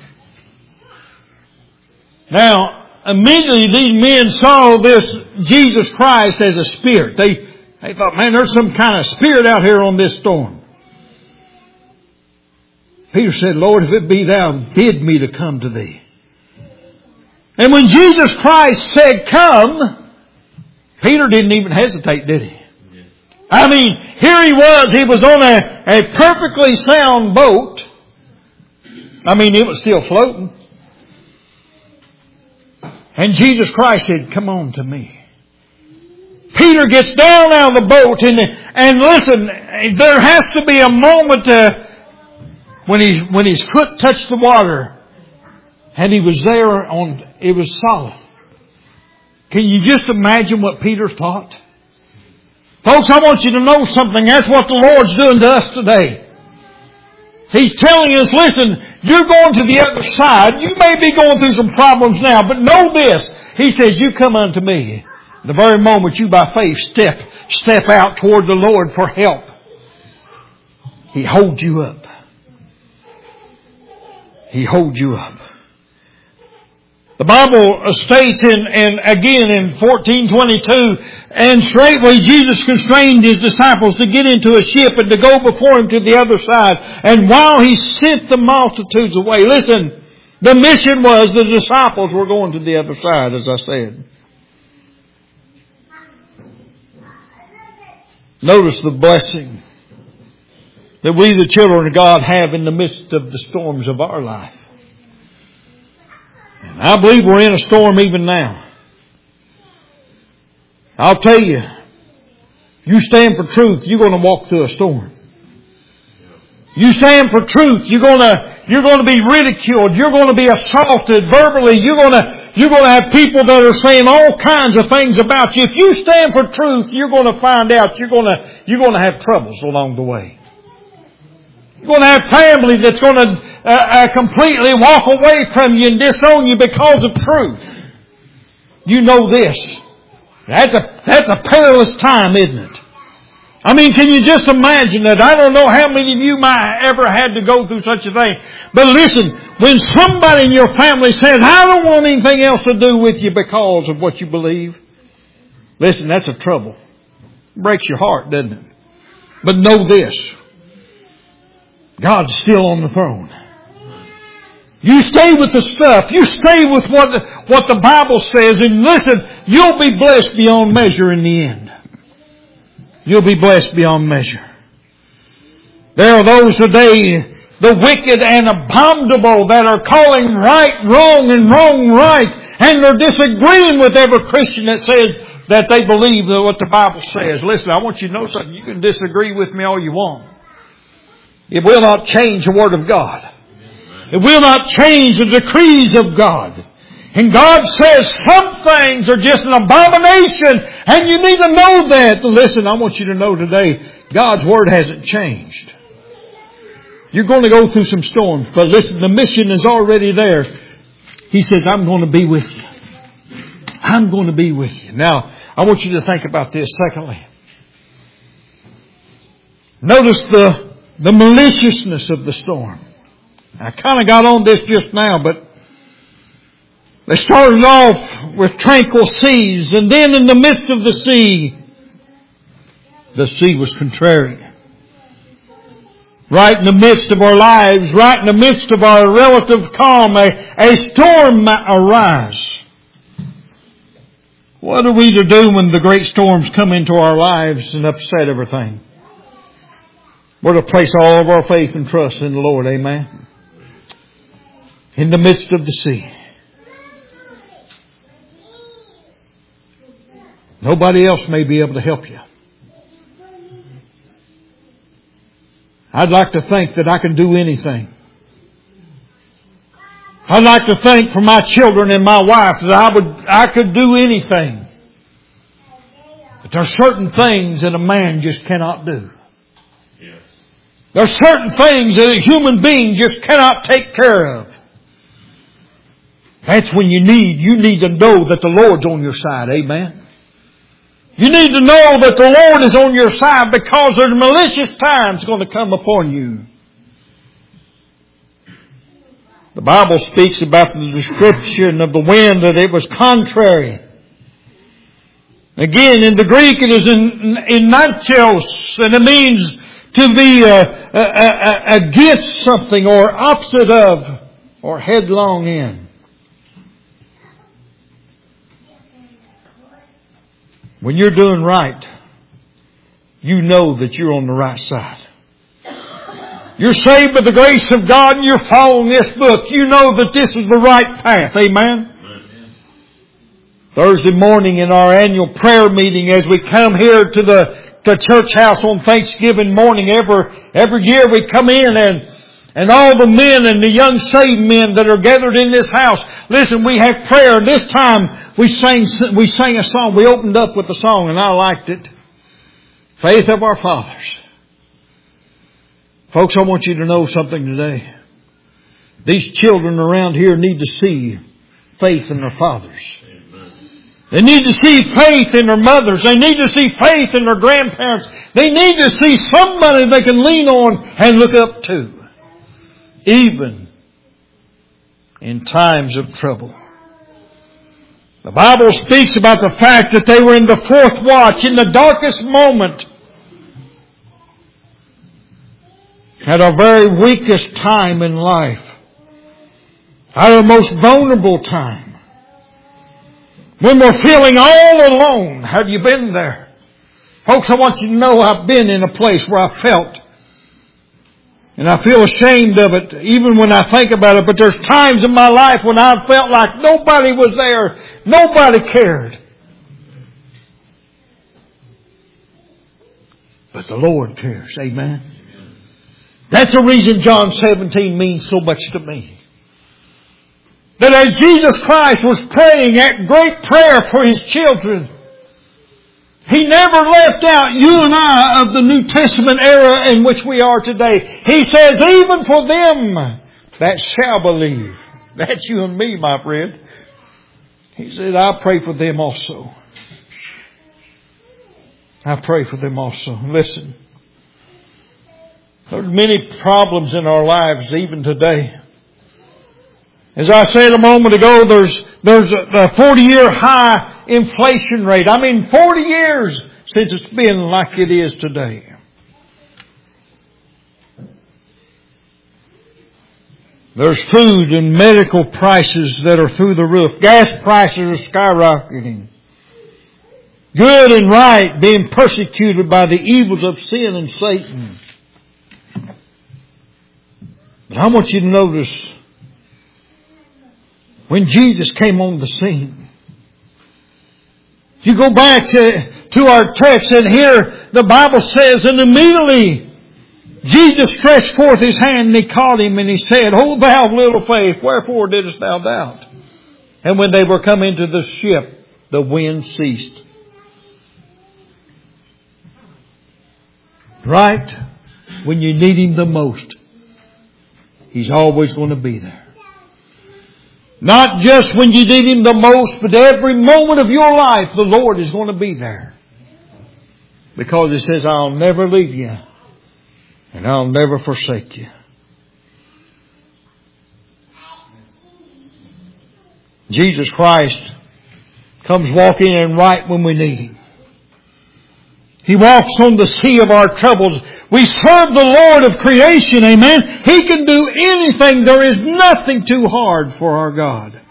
Now, immediately these men saw this Jesus Christ as a spirit. They, they thought, man, there's some kind of spirit out here on this storm. Peter said, Lord, if it be thou, bid me to come to thee. And when Jesus Christ said, come, Peter didn't even hesitate, did he? I mean, here he was, he was on a, a perfectly sound boat. I mean, it was still floating. And Jesus Christ said, come on to me. Peter gets down out of the boat and, and listen, there has to be a moment uh, when he, when his foot touched the water and he was there on, it was solid. Can you just imagine what Peter thought? Folks, I want you to know something. That's what the Lord's doing to us today. He's telling us, listen, you're going to the other side. You may be going through some problems now, but know this. He says, you come unto me. The very moment you by faith step, step out toward the Lord for help, He holds you up. He holds you up. The Bible states in, and again in fourteen twenty-two, and straightway Jesus constrained His disciples to get into a ship and to go before Him to the other side. And while He sent the multitudes away, listen, the mission was the disciples were going to the other side, as I said. Notice the blessing that we, the children of God, have in the midst of the storms of our life. And I believe we're in a storm even now. I'll tell you, you stand for truth, you're going to walk through a storm. You stand for truth, you're going to, you're going to be ridiculed, you're going to be assaulted verbally, you're going to, you're going to have people that are saying all kinds of things about you. If you stand for truth, you're going to find out you're going to, you're going to have troubles along the way. You're going to have family that's going to uh, uh, completely walk away from you and disown you because of truth. You know this. That's a, that's a perilous time, isn't it? I mean, can you just imagine that? I don't know how many of you might ever had to go through such a thing. But listen, when somebody in your family says, I don't want anything else to do with you because of what you believe. Listen, that's a trouble. It breaks your heart, doesn't it? But know this. God's still on the throne. You stay with the stuff. You stay with what the, what the Bible says. And listen, you'll be blessed beyond measure in the end. You'll be blessed beyond measure. There are those today, the wicked and abominable, that are calling right wrong and wrong right. And they're disagreeing with every Christian that says that they believe what the Bible says. Listen, I want you to know something. You can disagree with me all you want. It will not change the Word of God. It will not change the decrees of God. And God says some things are just an abomination, and you need to know that. Listen, I want you to know today, God's Word hasn't changed. You're going to go through some storms, but listen, the mission is already there. He says, I'm going to be with you. I'm going to be with you. Now, I want you to think about this secondly. Notice the, the maliciousness of the storm. I kind of got on this just now, but they started off with tranquil seas, and then in the midst of the sea, the sea was contrary. Right in the midst of our lives, right in the midst of our relative calm, a, a storm might arise. What are we to do when the great storms come into our lives and upset everything? We're to place all of our faith and trust in the Lord, amen? In the midst of the sea. Nobody else may be able to help you. I'd like to think that I can do anything. I'd like to think for my children and my wife that I would, I could do anything. But there are certain things that a man just cannot do. Yes. There are certain things that a human being just cannot take care of. That's when you need, you need to know that the Lord's on your side. Amen. You need to know that the Lord is on your side, because there's malicious times going to come upon you. The Bible speaks about the description of the wind, that it was contrary. Again, in the Greek it is in, in nautios, and it means to be uh, uh, uh, against something or opposite of or headlong in. When you're doing right, you know that you're on the right side. You're saved by the grace of God and you're following this book. You know that this is the right path. Amen? Amen. Thursday morning in our annual prayer meeting, as we come here to the, the church house on Thanksgiving morning, every, every year we come in and And all the men and the young saved men that are gathered in this house, listen, we have prayer. This time we sang, we sang a song. We opened up with a song and I liked it. Faith of our fathers. Folks, I want you to know something today. These children around here need to see faith in their fathers. They need to see faith in their mothers. They need to see faith in their grandparents. They need to see somebody they can lean on and look up to. Even in times of trouble. The Bible speaks about the fact that they were in the fourth watch, in the darkest moment, at our very weakest time in life, our most vulnerable time, when we're feeling all alone. Have you been there? Folks, I want you to know I've been in a place where I felt, and I feel ashamed of it even when I think about it, but there's times in my life when I felt like nobody was there, nobody cared. But the Lord cares. Amen. That's the reason John seventeen means so much to me. That as Jesus Christ was praying that great prayer for His children, He never left out you and I of the New Testament era in which we are today. He says, even for them that shall believe. That's you and me, my friend. He said, I pray for them also. I pray for them also. Listen. There are many problems in our lives even today. As I said a moment ago, there's there's a forty-year high inflation rate. I mean, forty years since it's been like it is today. There's food and medical prices that are through the roof. Gas prices are skyrocketing. Good and right being persecuted by the evils of sin and Satan. But I want you to notice, when Jesus came on the scene, if you go back to, to our text, and here the Bible says, and immediately Jesus stretched forth His hand and He caught him and He said, O thou of little faith, wherefore didst thou doubt? And when they were come into the ship, the wind ceased. Right when you need Him the most, He's always going to be there. Not just when you need Him the most, but every moment of your life, the Lord is going to be there. Because He says, I'll never leave you and I'll never forsake you. Jesus Christ comes walking in right when we need Him. He walks on the sea of our troubles. We serve the Lord of creation, amen. He can do anything. There is nothing too hard for our God.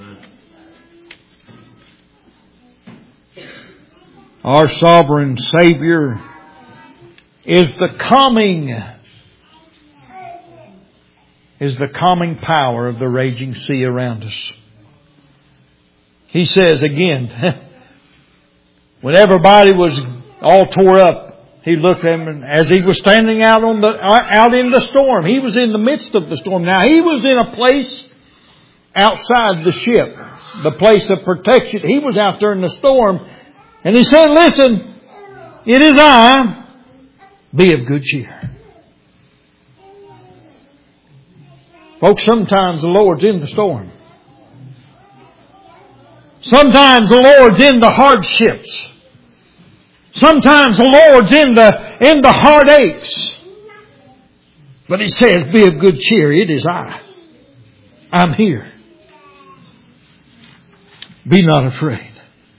Our sovereign Savior is the calming, is the calming power of the raging sea around us. He says again, when everybody was all tore up, He looked at him, and as He was standing out on the out in the storm, He was in the midst of the storm. Now He was in a place outside the ship, the place of protection. He was out there in the storm, and He said, "Listen, it is I. Be of good cheer." Folks, sometimes the Lord's in the storm. Sometimes the Lord's in the hardships. Sometimes the Lord's in the, in the heartaches. But He says, be of good cheer. It is I. I'm here. Be not afraid.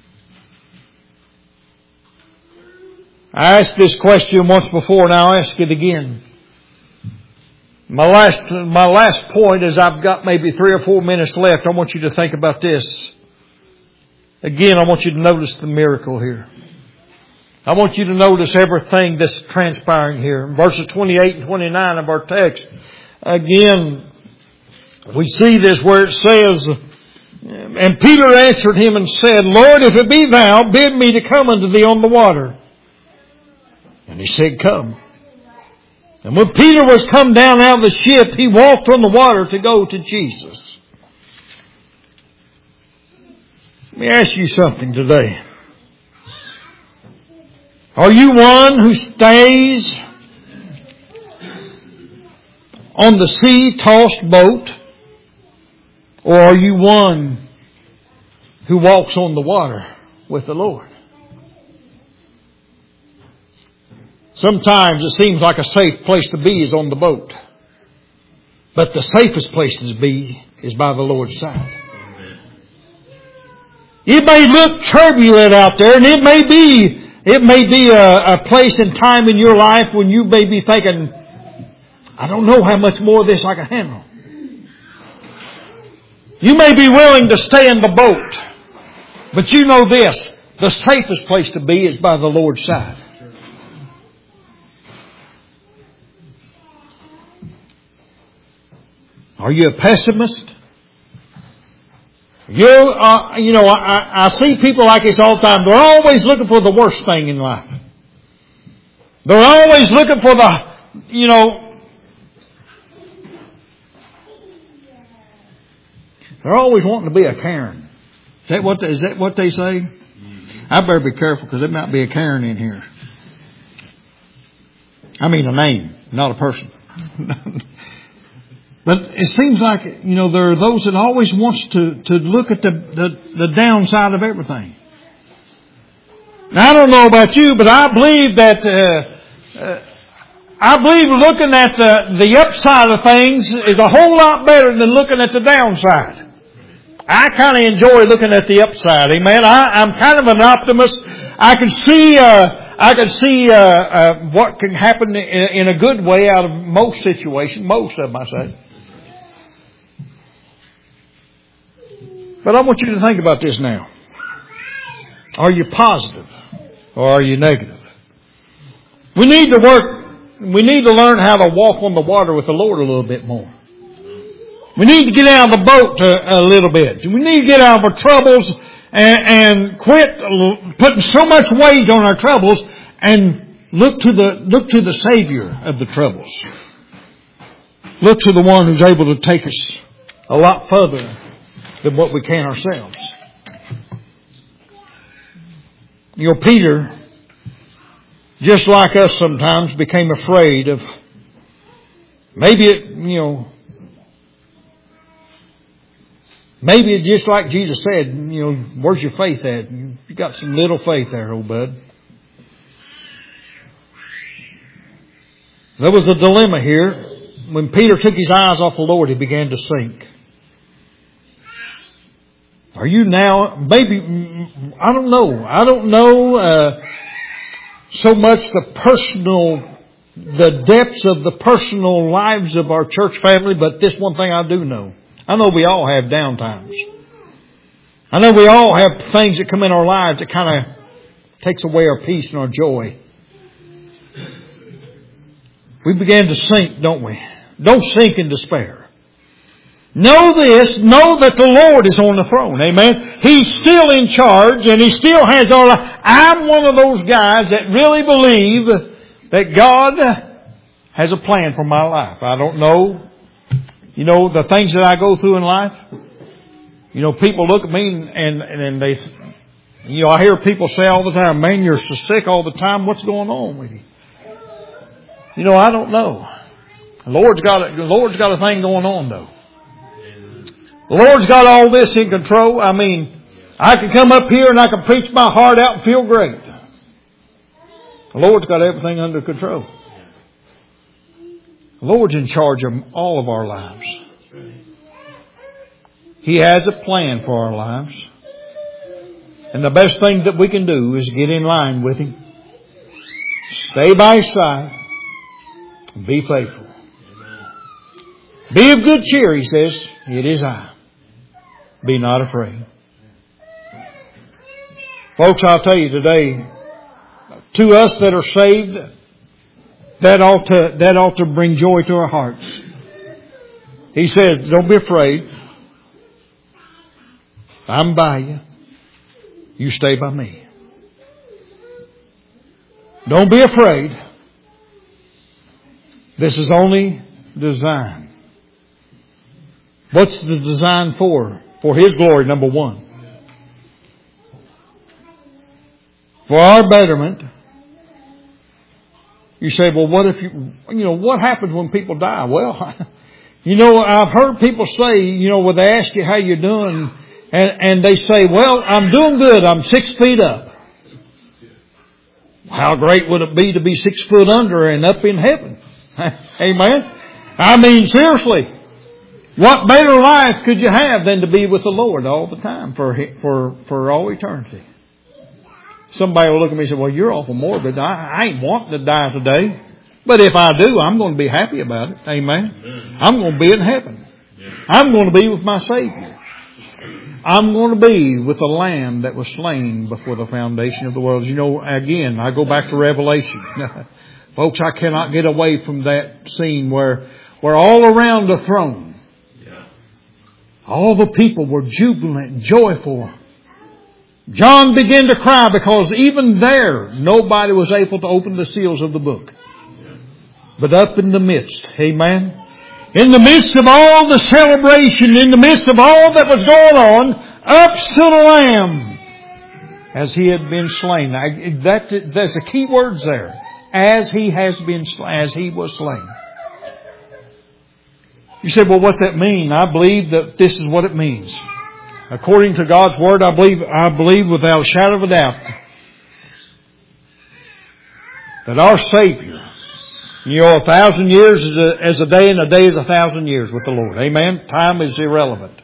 I asked this question once before and I'll ask it again. My last, my last point is I've got maybe three or four minutes left. I want you to think about this. Again, I want you to notice the miracle here. I want you to notice everything that's transpiring here. In verses twenty-eight and twenty-nine of our text, again, we see this where it says, and Peter answered Him and said, Lord, if it be Thou, bid me to come unto Thee on the water. And He said, come. And when Peter was come down out of the ship, he walked on the water to go to Jesus. Let me ask you something today. Are you one who stays on the sea-tossed boat? Or are you one who walks on the water with the Lord? Sometimes it seems like a safe place to be is on the boat. But the safest place to be is by the Lord's side. It may look turbulent out there, and it may be, it may be a, a place and time in your life when you may be thinking, I don't know how much more of this I can handle. You may be willing to stay in the boat, but you know this, the safest place to be is by the Lord's side. Are you a pessimist? You, uh, you know, I, I see people like this all the time. They're always looking for the worst thing in life. They're always looking for the, you know, they're always wanting to be a Karen. Is that what, is that what they say? I better be careful because there might be a Karen in here. I mean a name, not a person. But it seems like, you know, there are those that always wants to, to look at the, the, the downside of everything. Now, I don't know about you, but I believe that, uh, uh, I believe looking at the, the upside of things is a whole lot better than looking at the downside. I kind of enjoy looking at the upside. Amen. I, I'm kind of an optimist. I can see, uh, I can see, uh, uh, what can happen in, in a good way out of most situations, most of them, I say. But I want you to think about this now. Are you positive or are you negative? We need to work, we need to learn how to walk on the water with the Lord a little bit more. We need to get out of the boat a, a little bit. We need to get out of our troubles and, and quit putting so much weight on our troubles and look to the, look to the Savior of the troubles. Look to the one who's able to take us a lot further than what we can ourselves. You know, Peter, just like us sometimes, became afraid of, maybe it, you know, maybe it's just like Jesus said, you know, where's your faith at? You got some little faith there, old bud. There was a dilemma here. When Peter took his eyes off the Lord, he began to sink. Are you now, maybe, I don't know. I don't know uh, so much the personal, the depths of the personal lives of our church family, but this one thing I do know. I know we all have down times. I know we all have things that come in our lives that kind of takes away our peace and our joy. We begin to sink, don't we? Don't sink in despair. Know this, know that the Lord is on the throne. Amen. He's still in charge and He still has our life. I'm one of those guys that really believe that God has a plan for my life. I don't know, you know, the things that I go through in life. You know, people look at me and, and, and they, you know, I hear people say all the time, man, you're so sick all the time. What's going on with you? You know, I don't know. The Lord's got a, the Lord's got a thing going on though. The Lord's got all this in control. I mean, I can come up here and I can preach my heart out and feel great. The Lord's got everything under control. The Lord's in charge of all of our lives. He has a plan for our lives. And the best thing that we can do is get in line with Him. Stay by His side. And be faithful. Be of good cheer, He says. It is I. Be not afraid. Folks, I'll tell you today, to us that are saved, that ought to, that ought to bring joy to our hearts. He says, don't be afraid. I'm by you. You stay by me. Don't be afraid. This is only design. What's the design for? For His glory, number one. For our betterment. You say, well, what if you, you know, what happens when people die? Well, you know, I've heard people say, you know, when they ask you how you're doing, and, and they say, well, I'm doing good. I'm six feet up. How great would it be to be six foot under and up in heaven? Amen. I mean, seriously. What better life could you have than to be with the Lord all the time for for for all eternity? Somebody will look at me and say, well, you're awful morbid. I, I ain't wanting to die today. But if I do, I'm going to be happy about it. Amen. I'm going to be in heaven. I'm going to be with my Savior. I'm going to be with the Lamb that was slain before the foundation of the world. You know, again, I go back to Revelation. Folks, I cannot get away from that scene where, where all around the throne, all the people were jubilant, joyful. John began to cry because even there, nobody was able to open the seals of the book. But up in the midst, amen, in the midst of all the celebration, in the midst of all that was going on, up stood a Lamb as He had been slain. I, that, that's the key words there. As He has been, as He was slain. You say, well, what's that mean? I believe that this is what it means. According to God's Word, I believe, I believe without a shadow of a doubt that our Savior, you know, a thousand years is a, as a day and a day is a thousand years with the Lord. Amen? Time is irrelevant.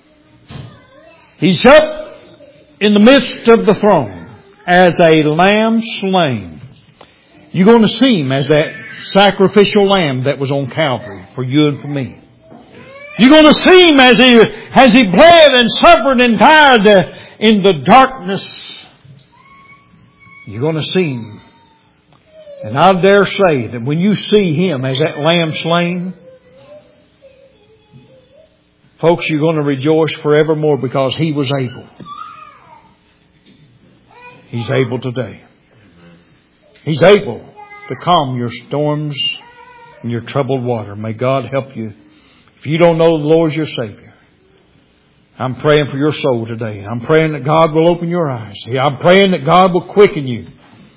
He's up in the midst of the throne as a lamb slain. You're going to see Him as that sacrificial lamb that was on Calvary for you and for me. You're going to see Him as He, as He bled and suffered and died in the darkness. You're going to see Him. And I dare say that when you see Him as that lamb slain, folks, you're going to rejoice forevermore because He was able. He's able today. He's able to calm your storms and your troubled water. May God help you. If you don't know the Lord as your Savior, I'm praying for your soul today. I'm praying that God will open your eyes. I'm praying that God will quicken you.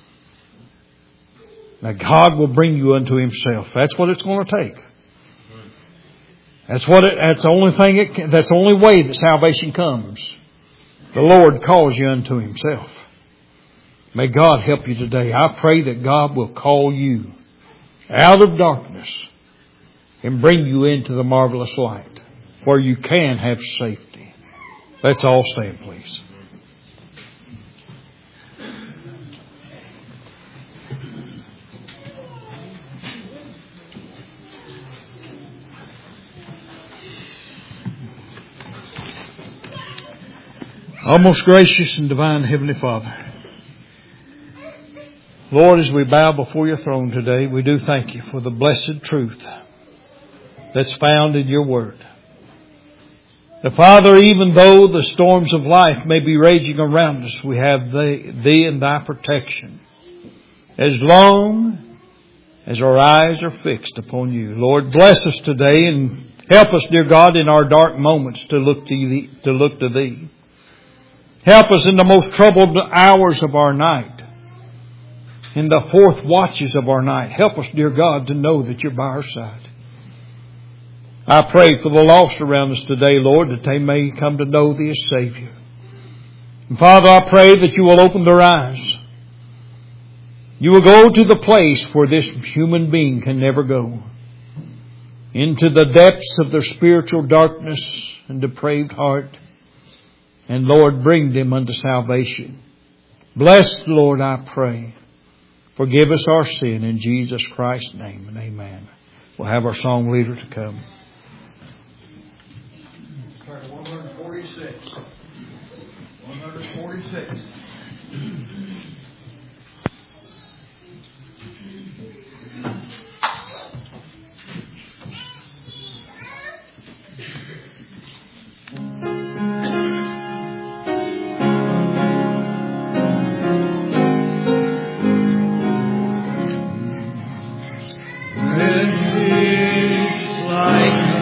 That God will bring you unto Himself. That's what it's going to take. That's what. It, that's the only thing. It can, that's the only way that salvation comes. The Lord calls you unto Himself. May God help you today. I pray that God will call you out of darkness and bring you into the marvelous light where you can have safety. Let's all stand, please. Our most gracious and divine Heavenly Father, Lord, as we bow before your throne today, we do thank you for the blessed truth that's found in your word. The Father, even though the storms of life may be raging around us, we have thee, thee and thy protection. As long as our eyes are fixed upon you. Lord, bless us today and help us, dear God, in our dark moments to look to thee, to look to thee. Help us in the most troubled hours of our night. In the fourth watches of our night. Help us, dear God, to know that you're by our side. I pray for the lost around us today, Lord, that they may come to know Thee as Savior. And Father, I pray that you will open their eyes. You will go to the place where this human being can never go. Into the depths of their spiritual darkness and depraved heart. And Lord, bring them unto salvation. Bless, Lord, I pray. Forgive us our sin in Jesus Christ's name, and amen. We'll have our song leader to come. one forty-six. one forty-six. Like